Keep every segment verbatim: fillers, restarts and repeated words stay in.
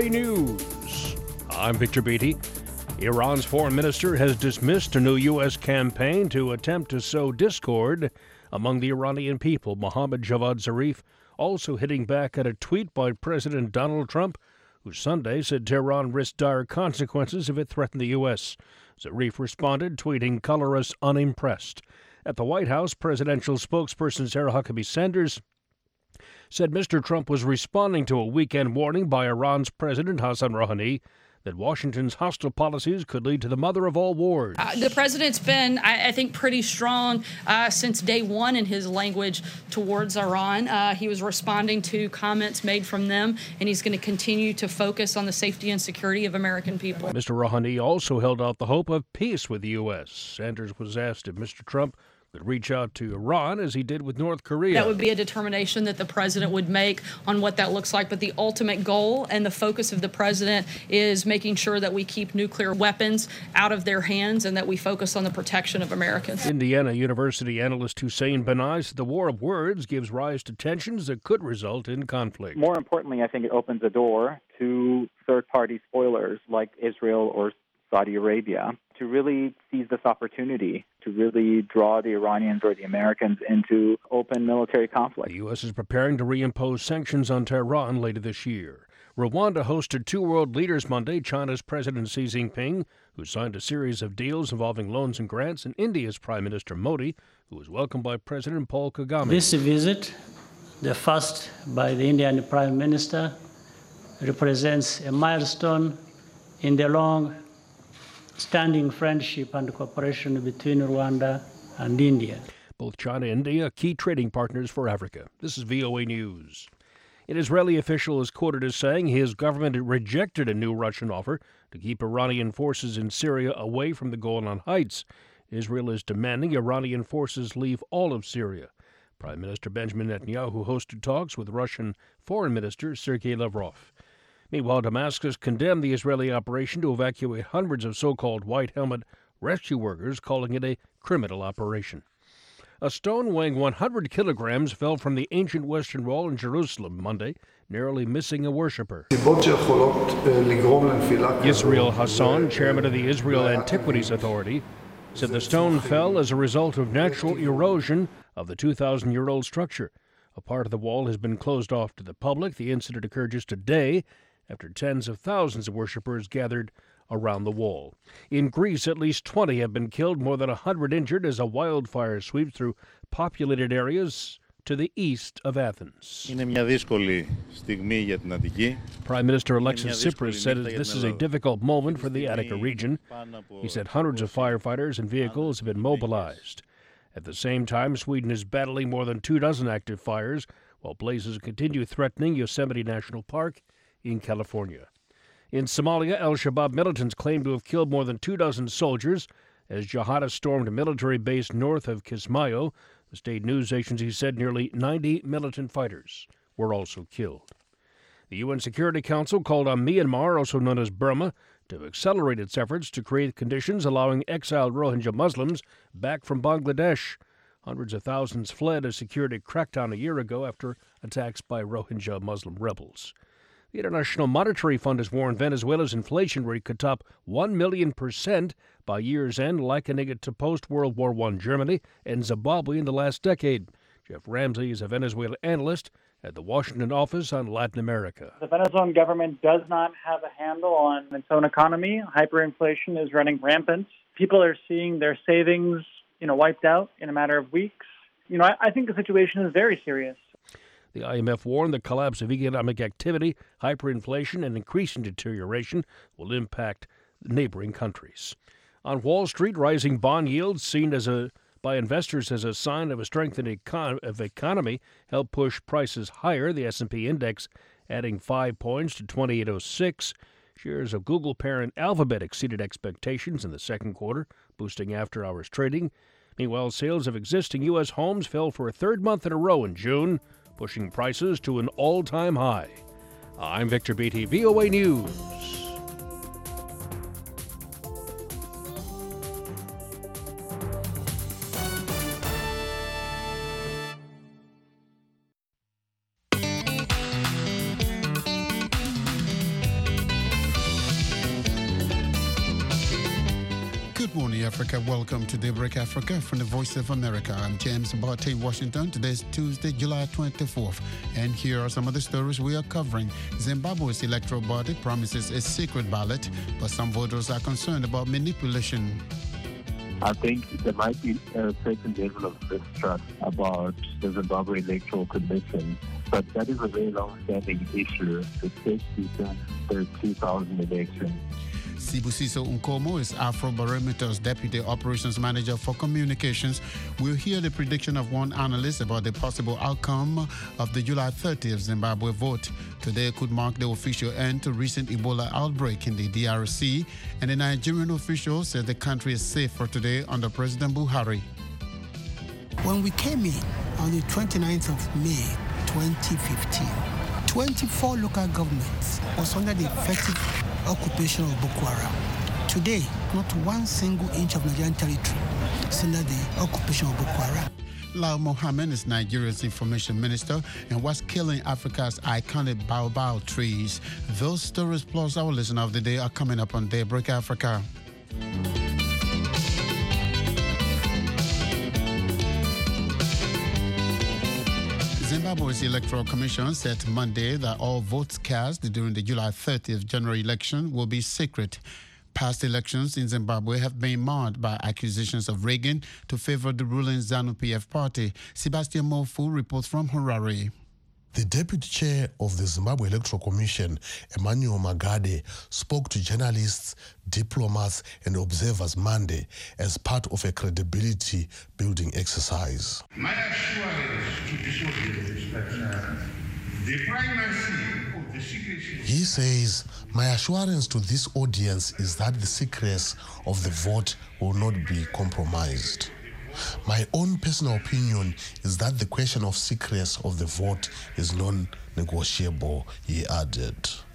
A News. I'm Victor Beatty. Iran's foreign minister has dismissed a new U S campaign to attempt to sow discord among the Iranian people. Mohammad Javad Zarif also hitting back at a tweet by President Donald Trump, who Sunday said Tehran risked dire consequences if it threatened the U S. Zarif responded, tweeting, "Color us unimpressed." At the White House, presidential spokesperson Sarah Huckabee Sanders said Mister Trump was responding to a weekend warning by Iran's President Hassan Rouhani that Washington's hostile policies could lead to the mother of all wars. Uh, the president's been, I, I think, pretty strong uh, since day one in his language towards Iran. Uh, he was responding to comments made from them, and he's going to continue to focus on the safety and security of American people. Mister Rouhani also held out the hope of peace with the U S. Sanders was asked if Mister Trump could reach out to Iran as he did with North Korea. That would be a determination that the president would make on what that looks like. But the ultimate goal and the focus of the president is making sure that we keep nuclear weapons out of their hands and that we focus on the protection of Americans. Indiana University analyst Hussein Banai said the war of words gives rise to tensions that could result in conflict. More importantly, I think it opens a door to third-party spoilers like Israel or Saudi Arabia to really seize this opportunity to really draw the Iranians or the Americans into open military conflict. The U S is preparing to reimpose sanctions on Tehran later this year. Rwanda hosted two world leaders Monday, China's President Xi Jinping, who signed a series of deals involving loans and grants, and India's Prime Minister Modi, who was welcomed by President Paul Kagame. This visit, the first by the Indian Prime Minister, represents a milestone in the long standing friendship and cooperation between Rwanda and India. Both China and India are key trading partners for Africa. This is V O A News. An Israeli official is quoted as saying his government rejected a new Russian offer to keep Iranian forces in Syria away from the Golan Heights. Israel is demanding Iranian forces leave all of Syria. Prime Minister Benjamin Netanyahu hosted talks with Russian Foreign Minister Sergei Lavrov. Meanwhile, Damascus condemned the Israeli operation to evacuate hundreds of so-called white helmet rescue workers, calling it a criminal operation. A stone weighing one hundred kilograms fell from the ancient Western Wall in Jerusalem Monday, narrowly missing a worshiper. Yisrael Hassan, chairman of the Israel Antiquities Authority, said the stone fell as a result of natural erosion of the two thousand year old structure. A part of the wall has been closed off to the public. The incident occurred just a day after tens of thousands of worshippers gathered around the wall. In Greece, at least twenty have been killed, more than one hundred injured as a wildfire sweeps through populated areas to the east of Athens. Prime Minister Alexis Tsipras said this is a difficult moment for the Attica region. He said hundreds of firefighters and vehicles have been mobilized. At the same time, Sweden is battling more than two dozen active fires, while blazes continue threatening Yosemite National Park in California. In Somalia, al-Shabaab militants claim to have killed more than two dozen soldiers as jihadists stormed a military base north of Kismayo. The state news agency said nearly ninety militant fighters were also killed. The U N Security Council called on Myanmar, also known as Burma, to accelerate its efforts to create conditions allowing exiled Rohingya Muslims back from Bangladesh. Hundreds of thousands fled a security crackdown a year ago after attacks by Rohingya Muslim rebels. The International Monetary Fund has warned Venezuela's inflation rate could top one million percent by year's end, likening it to post-World War One Germany and Zimbabwe in the last decade. Jeff Ramsey is a Venezuela analyst at the Washington office on Latin America. The Venezuelan government does not have a handle on its own economy. Hyperinflation is running rampant. People are seeing their savings, you know, wiped out in a matter of weeks. You know, I, I think the situation is very serious. The I M F warned the collapse of economic activity, hyperinflation, and increasing deterioration will impact neighboring countries. On Wall Street, rising bond yields seen as a by investors as a sign of a strengthening econ- of economy helped push prices higher. The S and P index adding five points to twenty-eight oh six. Shares of Google parent Alphabet exceeded expectations in the second quarter, boosting after-hours trading. Meanwhile, sales of existing U S homes fell for a third month in a row in June, pushing prices to an all-time high. I'm Victor Beatty, V O A News. morning, Africa. Welcome to Daybreak Africa from the Voice of America. I'm James Barty in Washington. Today's Tuesday, July twenty-fourth. And here are some of the stories we are covering. Zimbabwe's electoral body promises a secret ballot, but some voters are concerned about manipulation. I think there might be a certain level of distrust about the Zimbabwe Electoral Commission, but that is a very long-standing issue, especially since the two thousand election. Sibusiso Nkomo is Afrobarometer's Deputy Operations Manager for Communications. We'll hear the prediction of one analyst about the possible outcome of the July thirtieth Zimbabwe vote. Today could mark the official end to recent Ebola outbreak in the D R C, and the Nigerian official said the country is safe for today under President Buhari. When we came in on the twenty-ninth of May twenty fifteen, twenty-four local governments was under the effective occupation of Boko Haram. Today, not one single inch of Nigerian territory is under the occupation of Boko Haram. Lau Mohammed is Nigeria's information minister and what's killing Africa's iconic baobab trees. Those stories plus our listener of the day are coming up on Daybreak Africa. Zimbabwe's Electoral Commission said Monday that all votes cast during the July thirtieth general election will be secret. Past elections in Zimbabwe have been marred by accusations of rigging to favor the ruling ZANU-P F party. Sebastian Mofu reports from Harare. The deputy chair of the Zimbabwe Electoral Commission, Emmanuel Magade, spoke to journalists, diplomats, and observers Monday as part of a credibility-building exercise. My assurance to this audience is that uh, the primacy of the secrecy... He says, my assurance to this audience is that the secrets of the vote will not be compromised. My own personal opinion is that the question of secrets of the vote is non-negotiable, he added.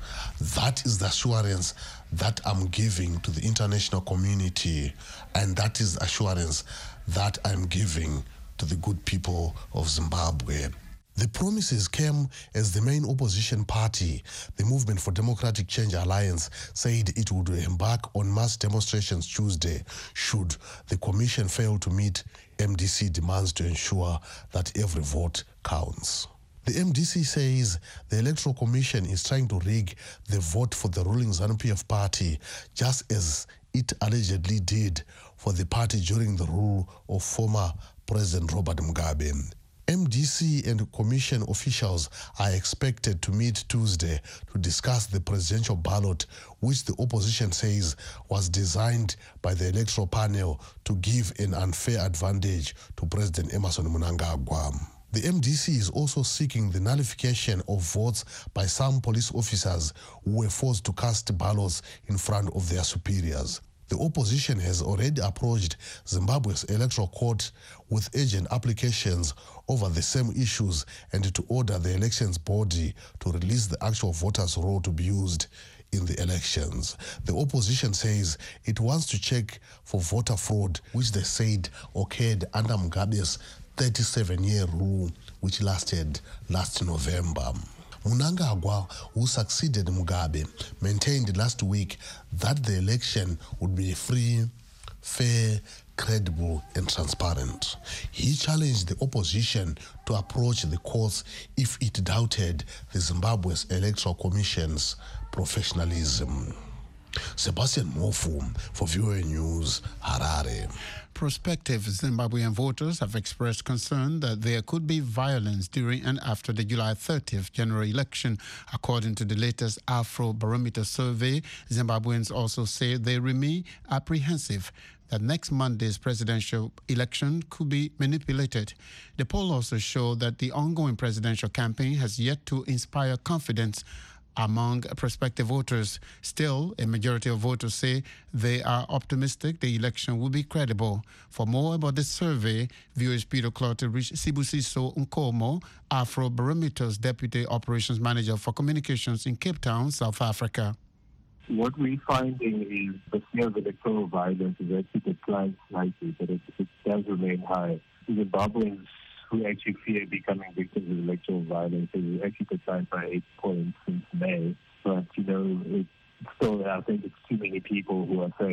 That is the assurance that I'm giving to the international community, and that is assurance that I'm giving to the good people of Zimbabwe. The promises came as the main opposition party, the Movement for Democratic Change Alliance, said it would embark on mass demonstrations Tuesday should the commission fail to meet M D C demands to ensure that every vote counts. The M D C says the Electoral Commission is trying to rig the vote for the ruling ZANU-P F party, just as it allegedly did for the party during the rule of former President Robert Mugabe. M D C and Commission officials are expected to meet Tuesday to discuss the presidential ballot, which the opposition says was designed by the electoral panel to give an unfair advantage to President Emmerson Mnangagwa. The M D C is also seeking the nullification of votes by some police officers who were forced to cast ballots in front of their superiors. The opposition has already approached Zimbabwe's electoral court with urgent applications over the same issues and to order the elections body to release the actual voters' roll to be used in the elections. The opposition says it wants to check for voter fraud, which they said occurred under Mugabe's thirty-seven-year rule, which lasted last November. Mnangagwa, who succeeded Mugabe, maintained last week that the election would be free, fair, credible, and transparent. He challenged the opposition to approach the courts if it doubted the Zimbabwe's Electoral Commission's professionalism. Sebastian Mofu for V O A News, Harare. Prospective Zimbabwean voters have expressed concern that there could be violence during and after the July thirtieth general election. According to the latest Afrobarometer survey, Zimbabweans also say they remain apprehensive that next Monday's presidential election could be manipulated. The poll also showed that the ongoing presidential campaign has yet to inspire confidence among prospective voters. Still, a majority of voters say they are optimistic the election will be credible. For more about this survey, V O A's Peter Clotter reached Sibusiso Nkomo, Afrobarometer's Deputy Operations Manager for Communications in Cape Town, South Africa. What we're finding is the fear of electoral violence is actually declined slightly, but it, it does remain high. Zimbabweans who actually fear becoming victims of electoral violence is actually declined by eight points since May. But, you know, it's still, I think it's too many people who are saying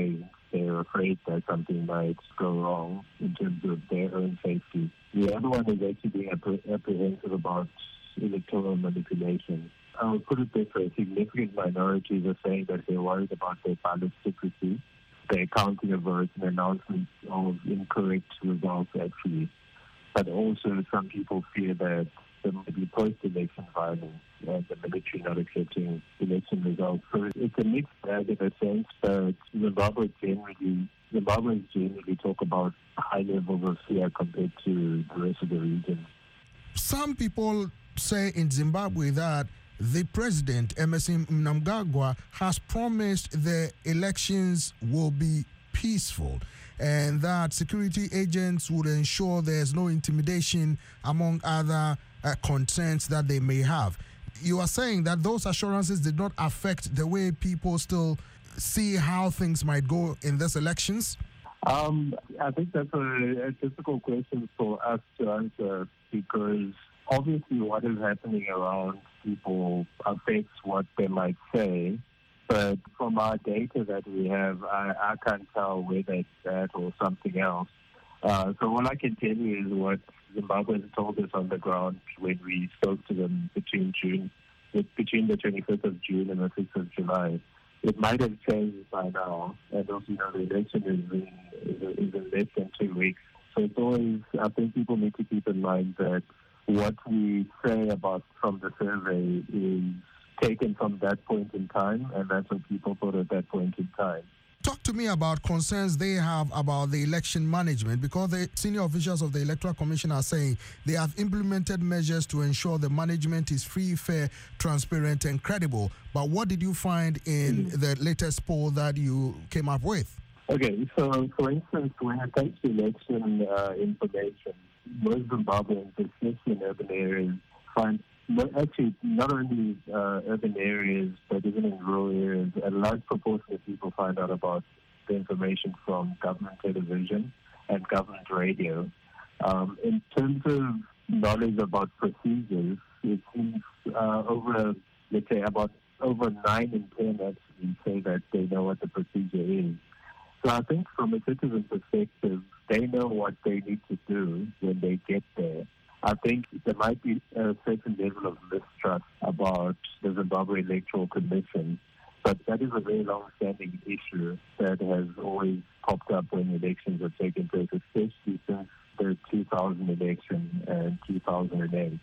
they're afraid that something might go wrong in terms of their own safety. The other one is actually being apprehensive about electoral manipulation. I would put it this way, significant minorities are saying that they're worried about their ballot secrecy, their counting of votes and announcements of incorrect results actually. But also some people fear that there might be post-election violence and the military not accepting election results. So it's a mixed bag in a sense, but Zimbabwe generally, Zimbabweans generally talk about high levels of fear compared to the rest of the region. Some people say in Zimbabwe that the president, Emmerson Mnangagwa, has promised the elections will be peaceful and that security agents would ensure there's no intimidation among other uh, concerns that they may have. You are saying that those assurances did not affect the way people still see how things might go in these elections? Um, I think that's a, a difficult question for us to answer because obviously what is happening around people affects what they might say. But from our data that we have, I, I can't tell whether it's that or something else. Uh, so all I can tell you is what Zimbabweans told us on the ground when we spoke to them between June, between the twenty-fifth of June and the sixth of July. It might have changed by now, and also, you know, the election is in, is, is in less than two weeks. So it's always, I think people need to keep in mind that what we say about from the survey is taken from that point in time, and that's what people thought at that point in time. Talk to me about concerns they have about the election management, because the senior officials of the Electoral Commission are saying they have implemented measures to ensure the management is free, fair, transparent, and credible. But what did you find in mm-hmm. the latest poll that you came up with? Okay, so for instance, when it comes to election uh, information, most Zimbabweans, especially in urban areas, find actually not only uh, urban areas, but even in rural areas, a large proportion of people find out about the information from government television and government radio. Um, in terms of knowledge about procedures, it seems uh, over, let's say, about over nine in ten actually say that they know what the procedure is. So I think from a citizen perspective, they know what they need to do when they get there. I think there might be a certain level of mistrust about the Zimbabwe Electoral Commission, but that is a very long-standing issue that has always popped up when elections are taking place, especially since the two thousand election and two thousand eight.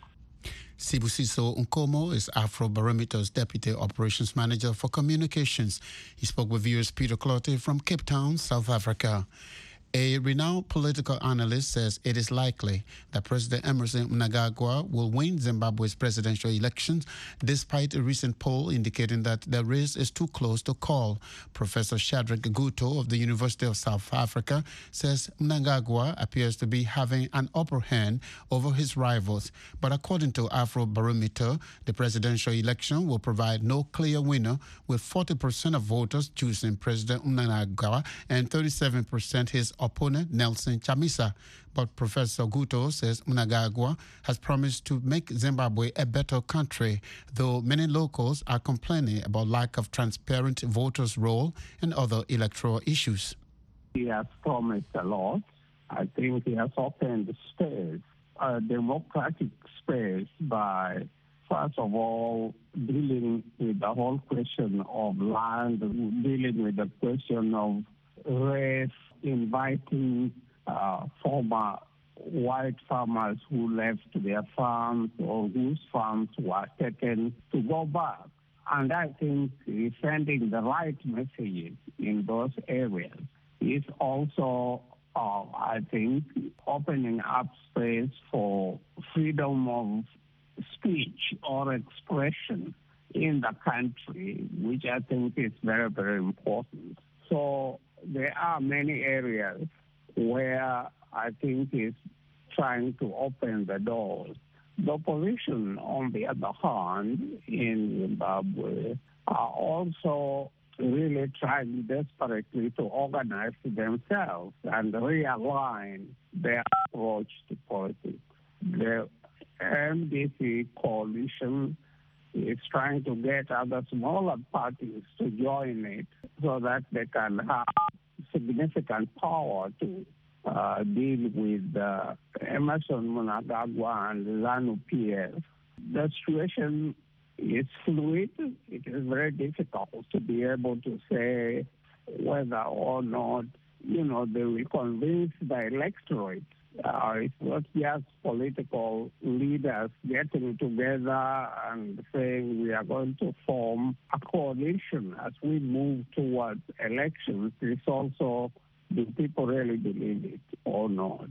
Sibusiso Nkomo is Afrobarometer's Deputy Operations Manager for Communications. He spoke with viewers Peter Clottey from Cape Town, South Africa. A renowned political analyst says it is likely that President Emmerson Mnangagwa will win Zimbabwe's presidential elections, despite a recent poll indicating that the race is too close to call. Professor Shadrack Guto of the University of South Africa says Mnangagwa appears to be having an upper hand over his rivals. But according to Afrobarometer, the presidential election will provide no clear winner, with forty percent of voters choosing President Mnangagwa and thirty-seven percent his opponent Nelson Chamisa. But Professor Guto says Mnangagwa has promised to make Zimbabwe a better country, though many locals are complaining about lack of transparent voters' roll and other electoral issues. He has promised a lot. I think he has opened space, a democratic space, by first of all dealing with the whole question of land, dealing with the question of race, inviting uh, former white farmers who left their farms or whose farms were taken to go back. And I think he's sending the right messages in those areas. He's also, uh, I think, opening up space for freedom of speech or expression in the country, which I think is very, very important. So there are many areas where I think he's trying to open the doors. The opposition, on the other hand, in Zimbabwe, are also really trying desperately to organize themselves and realign their approach to politics. The M D C coalition is trying to get other smaller parties to join it so that they can have significant power to uh, deal with uh, Emerson Mnangagwa and ZANU P F. The situation is fluid. It is very difficult to be able to say whether or not, you know, they will convince the electorate. Uh, it's not just political leaders getting together and saying we are going to form a coalition as we move towards elections. It's also, do people really believe it or not?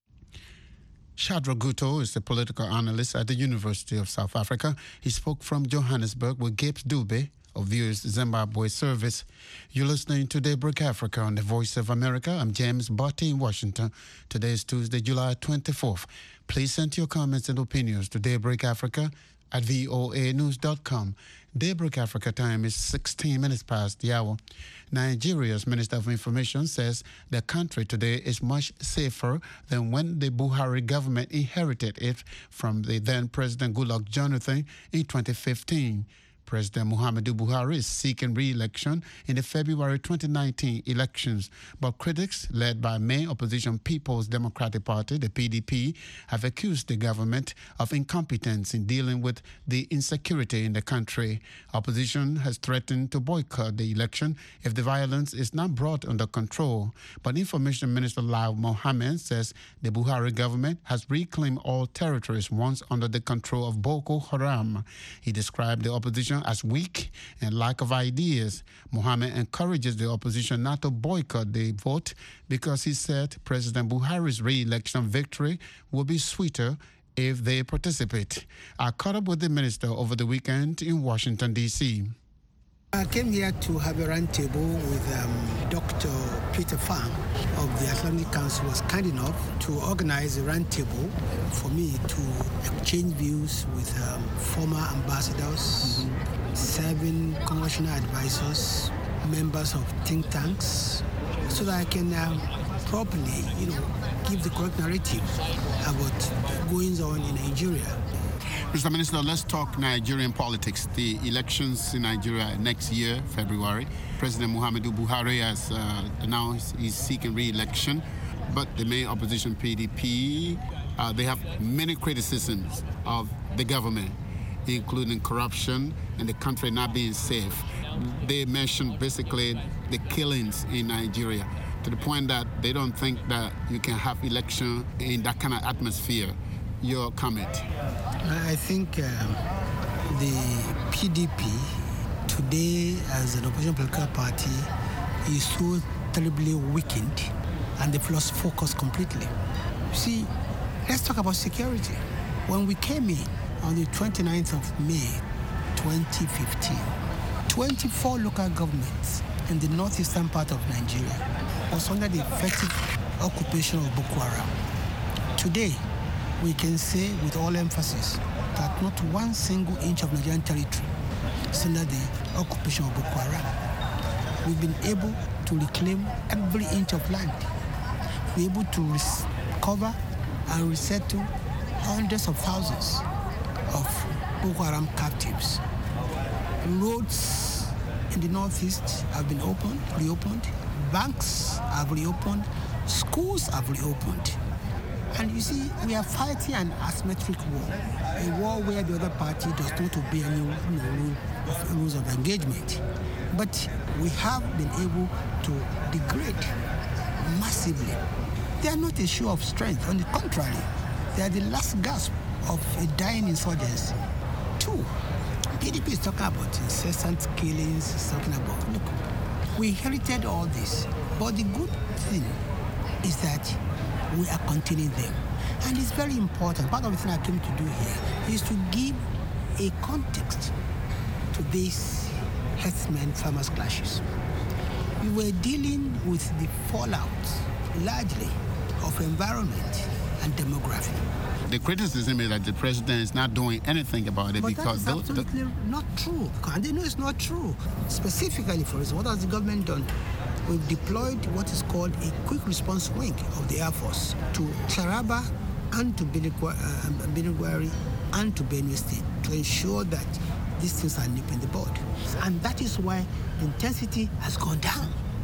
Shadrack Guto is the political analyst at the University of South Africa. He spoke from Johannesburg with Gibbs Dube of V O A's Zimbabwe service. You're listening to Daybreak Africa on the Voice of America. I'm James Botti in Washington. Today is Tuesday, July twenty-fourth. Please send your comments and opinions to Daybreak Africa at V O A news dot com. Daybreak Africa time is sixteen minutes past the hour. Nigeria's Minister of Information says the country today is much safer than when the Buhari government inherited it from the then President Goodluck Jonathan in twenty fifteen. President Muhammadu Buhari is seeking re-election in the February twenty nineteen elections, but critics, led by main opposition People's Democratic Party, the P D P, have accused the government of incompetence in dealing with the insecurity in the country. Opposition has threatened to boycott the election if the violence is not brought under control. But Information Minister Lai Mohammed says the Buhari government has reclaimed all territories once under the control of Boko Haram. He described the opposition as weak and lack of ideas. Mohammed encourages the opposition not to boycott the vote because he said President Buhari's re-election victory will be sweeter if they participate. I caught up with the minister over the weekend in Washington, D C I came here to have a roundtable with um, Doctor Peter Pham of the Atlantic Council. Was kind enough to organize a roundtable for me to exchange views with um, former ambassadors, mm-hmm. seven congressional advisors, members of think tanks, so that I can um, properly, you know, give the correct narrative about goings on in Nigeria. Mister Minister, let's talk Nigerian politics. The elections in Nigeria next year, February. President Muhammadu Buhari has uh, announced he's seeking re-election, but the main opposition, P D P, uh, they have many criticisms of the government, including corruption and the country not being safe. They mentioned basically the killings in Nigeria, to the point that they don't think that you can have election in that kind of atmosphere. Your comment? I think um, the P D P today as an opposition political party is so terribly weakened and they've lost focus completely. You see, let's talk about security. When we came in on the twenty-ninth of May twenty fifteen, twenty-four local governments in the northeastern part of Nigeria was under the effective occupation of Boko Haram. Today, we can say with all emphasis that not one single inch of Nigerian territory is under the occupation of Boko Haram. We've been able to reclaim every inch of land. We're able to recover and resettle hundreds of thousands of Boko Haram captives. Roads in the northeast have been opened, reopened. Banks have reopened. Schools have reopened. And you see, we are fighting an asymmetric war, a war where the other party does not obey any you know, rule of, rules of engagement. But we have been able to degrade massively. They are not a show of strength. On the contrary, they are the last gasp of a dying insurgency. Two, P D P is talking about incessant killings, is talking about, look, we inherited all this. But the good thing is that we are continuing them. And it's very important. Part of the thing I came to do here is to give a context to these herdsmen farmers clashes. We were dealing with the fallout largely of environment and demography. The criticism is that the president is not doing anything about it but because that is absolutely the, not true. And they know it's not true. Specifically, for instance, what has the government done? We've deployed what is called a quick response wing of the Air Force to Taraba and to Benue and to Benue State to ensure that these things are nipped in the bud. And that is why the intensity has gone down.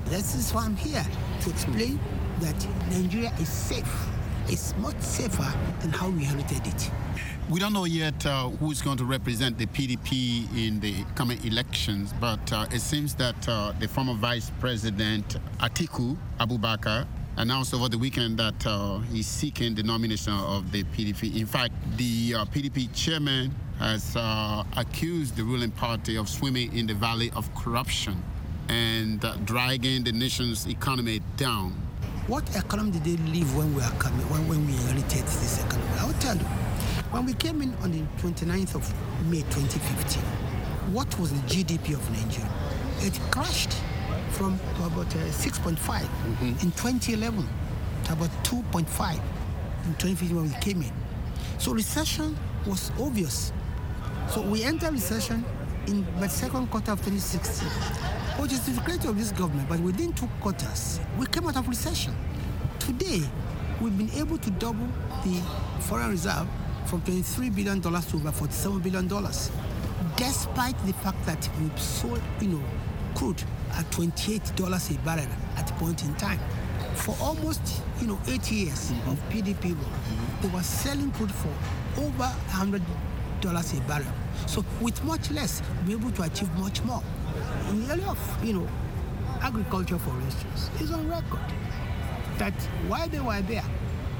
This is why I'm here, to explain that Nigeria is safe. It's much safer than how we inherited it. We don't know yet uh, who's going to represent the P D P in the coming elections, but uh, it seems that uh, the former Vice President Atiku Abubakar announced over the weekend that uh, he's seeking the nomination of the P D P. In fact, the uh, P D P chairman has uh, accused the ruling party of swimming in the valley of corruption and uh, dragging the nation's economy down. What economy did they live when we are coming, when, when we inherited this economy? I'll tell you. When we came in on the twenty-ninth of May twenty fifteen, what was the G D P of Nigeria? It crashed from about uh, six point five mm-hmm. in twenty eleven to about two point five in twenty fifteen when we came in. So recession was obvious. So we entered recession in the second quarter of twenty sixteen, which is the credit of this government, but within two quarters, we came out of recession. Today, we've been able to double the foreign reserve from twenty-three billion dollars to over forty-seven billion dollars, despite the fact that we sold, you know, crude at twenty-eight dollars a barrel at a point in time. For almost, you know, eight years mm-hmm. of P D P, mm-hmm. they were selling crude for over one hundred dollars a barrel. So with much less, we're able to achieve much more. In the area of, you know, agriculture, for instance, is on record that while they were there,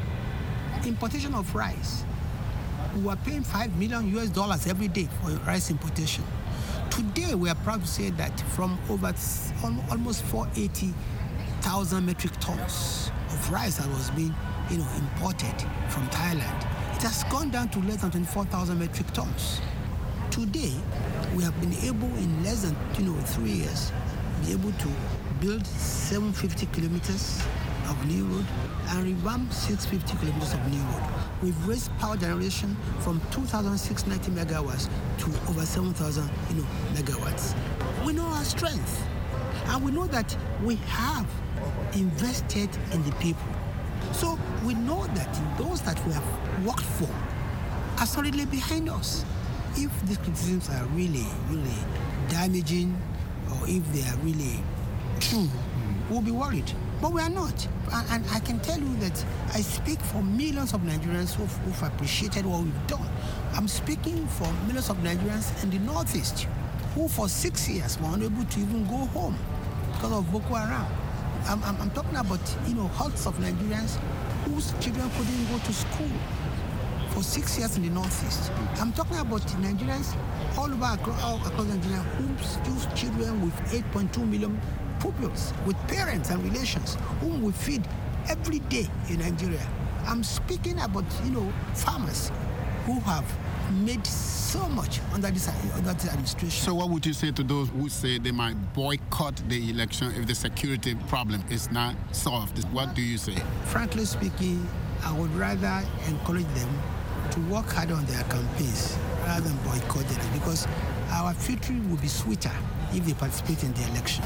importation of rice, we were paying five million U S dollars every day for rice importation. Today, we are proud to say that from over almost four hundred eighty thousand metric tons of rice that was being, you know, imported from Thailand, it has gone down to less than twenty-four thousand metric tons. Today, we have been able, in less than, you know, three years, be able to build seven hundred fifty kilometers of new road and revamp six hundred fifty kilometers of new road. We've raised power generation from two thousand six hundred ninety megawatts to over seven thousand, you know, megawatts. We know our strength, and we know that we have invested in the people. So we know that those that we have worked for are solidly behind us. If these criticisms are really, really damaging, or if they are really true, we'll be worried. But we are not. And, and I can tell you that I speak for millions of Nigerians who've, who've appreciated what we've done. I'm speaking for millions of Nigerians in the Northeast who for six years were unable to even go home because of Boko Haram. I'm, I'm, I'm talking about, you know, hundreds of Nigerians whose children couldn't go to school for six years in the Northeast. I'm talking about Nigerians all over across, all across Nigeria whose children with eight point two million pupils, with parents and relations whom we feed every day in Nigeria. I'm speaking about, you know, farmers who have made so much under this, under this administration. So what would you say to those who say they might boycott the election if the security problem is not solved? What do you say? Frankly speaking, I would rather encourage them to work hard on their campaigns rather than boycott it, because our future will be sweeter if they participate in the election.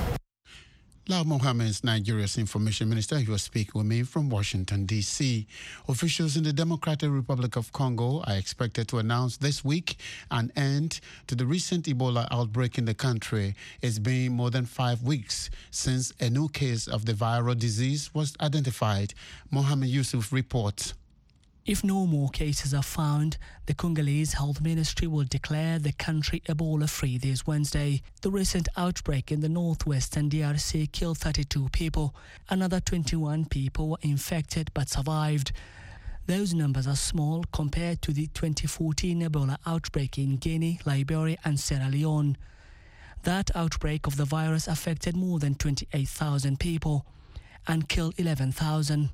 Lai Mohammed is Nigeria's information minister. He was speaking with me from Washington, D C Officials in the Democratic Republic of Congo are expected to announce this week an end to the recent Ebola outbreak in the country. It's been more than five weeks since a new case of the viral disease was identified. Mohammed Yusuf reports. If no more cases are found, the Congolese Health Ministry will declare the country Ebola-free this Wednesday. The recent outbreak in the northwestern D R C killed thirty-two people. Another twenty-one people were infected but survived. Those numbers are small compared to the twenty fourteen Ebola outbreak in Guinea, Liberia and Sierra Leone. That outbreak of the virus affected more than twenty-eight thousand people and killed eleven thousand.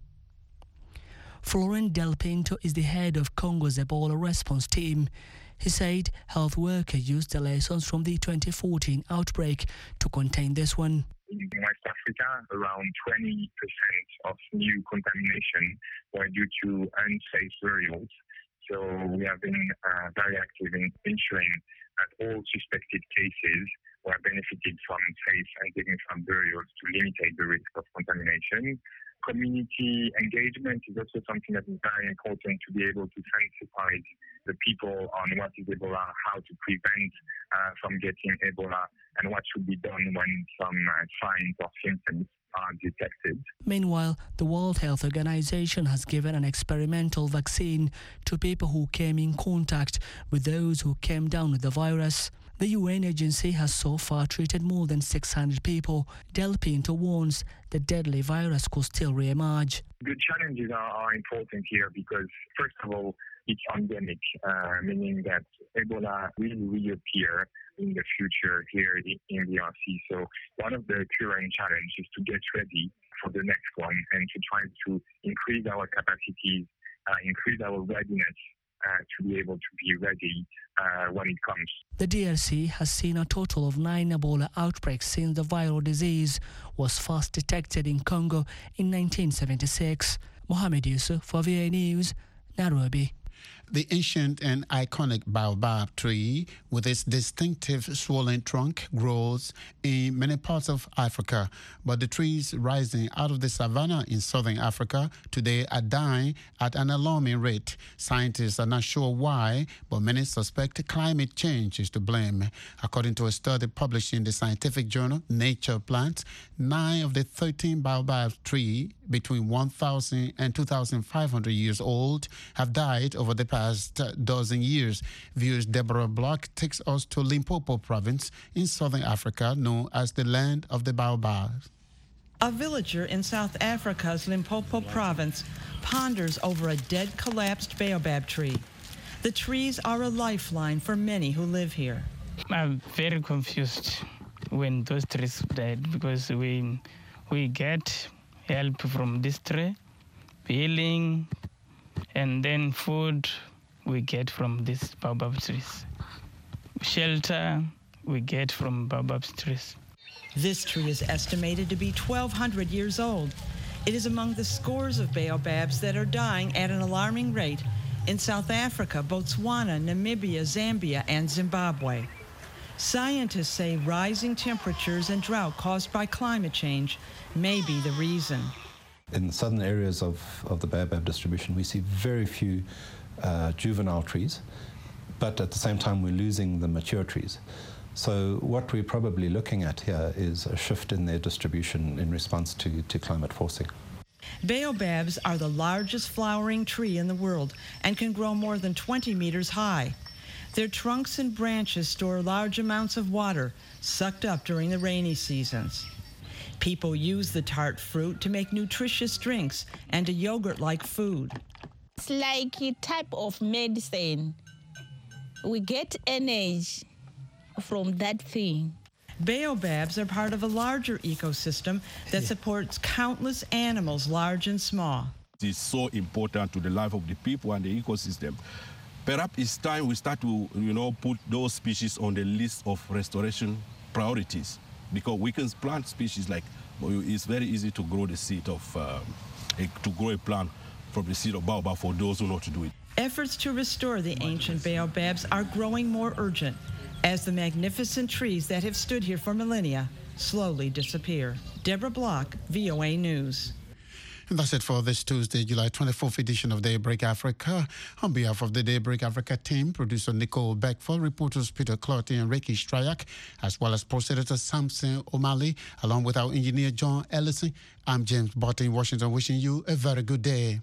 Florent Del Pinto is the head of Congo's Ebola response team. He said health workers used the lessons from the twenty fourteen outbreak to contain this one. In West Africa, around twenty percent of new contamination were due to unsafe burials. So we have been uh, very active in ensuring that all suspected cases were benefited from safe and dignified burials to limit the risk of contamination. Community engagement is also something that is very important to be able to sensitize the people on what is Ebola, how to prevent uh, from getting Ebola, and what should be done when some uh, signs or symptoms are detected. Meanwhile, the World Health Organization has given an experimental vaccine to people who came in contact with those who came down with the virus. The U N agency has so far treated more than six hundred people. Del Pinto warns the deadly virus could still re-emerge. The challenges are, are important here because, first of all, it's endemic, uh, meaning that Ebola will reappear in the future here in, in the R C. So one of the current challenges is to get ready for the next one and to try to increase our capacities, uh, increase our readiness uh, to be able to be ready uh, when it comes. The D R C has seen a total of nine Ebola outbreaks since the viral disease was first detected in Congo in nineteen seventy-six. Mohamed Yusuf for V A News, Nairobi. The ancient and iconic baobab tree, with its distinctive swollen trunk, grows in many parts of Africa. But the trees rising out of the savanna in southern Africa today are dying at an alarming rate. Scientists are not sure why, but many suspect climate change is to blame. According to a study published in the scientific journal Nature Plants, nine of the thirteen baobab trees between one thousand and two thousand five hundred years old have died over the past dozen years. Viewers Deborah Block takes us to Limpopo province in southern Africa, known as the land of the baobabs. A villager in South Africa's Limpopo province ponders over a dead, collapsed baobab tree. The trees are a lifeline for many who live here. I'm very confused when those trees died because we we get help from this tree, healing, and then food we get from these baobab trees. Shelter we get from baobab trees. This tree is estimated to be twelve hundred years old. It is among the scores of baobabs that are dying at an alarming rate in South Africa, Botswana, Namibia, Zambia, and Zimbabwe. Scientists say rising temperatures and drought caused by climate change may be the reason. In the southern areas of, of the baobab distribution, we see very few uh, juvenile trees, but at the same time we're losing the mature trees. So what we're probably looking at here is a shift in their distribution in response to, to climate forcing. Baobabs are the largest flowering tree in the world and can grow more than twenty meters high. Their trunks and branches store large amounts of water sucked up during the rainy seasons. People use the tart fruit to make nutritious drinks and a yogurt-like food. It's like a type of medicine. We get energy from that thing. Baobabs are part of a larger ecosystem that supports countless animals, large and small. It is so important to the life of the people and the ecosystem. Perhaps it's time we start to, you know, put those species on the list of restoration priorities, because we can plant species like, it's very easy to grow the seed of, uh, a, to grow a plant from the seed of baobab for those who know to do it. Efforts to restore the ancient baobabs are growing more urgent as the magnificent trees that have stood here for millennia slowly disappear. Deborah Block, V O A News. And that's it for this Tuesday, July twenty-fourth edition of Daybreak Africa. On behalf of the Daybreak Africa team, producer Nicole Beckford, reporters Peter Clotty and Ricky Stryak, as well as post-editor Samson O'Malley, along with our engineer John Ellison, I'm James Botte in Washington, wishing you a very good day.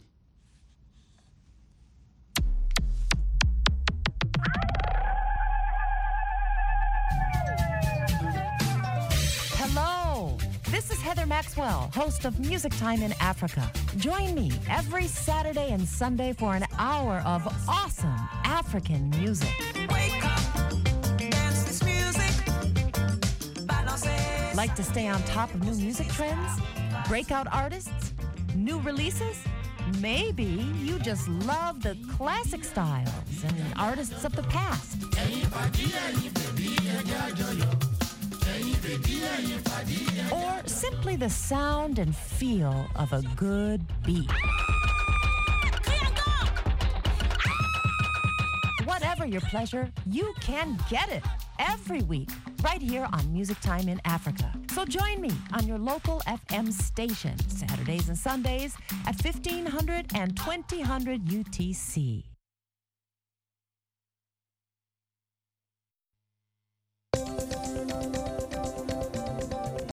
This is Heather Maxwell, host of Music Time in Africa. Join me every Saturday and Sunday for an hour of awesome African music. Wake up, dance this music. Like to stay on top of new music trends? Breakout artists? New releases? Maybe you just love the classic styles and artists of the past. Or simply the sound and feel of a good beat. Whatever your pleasure, you can get it every week right here on Music Time in Africa. So join me on your local F M station Saturdays and Sundays at fifteen hundred and twenty hundred U T C. Thank you.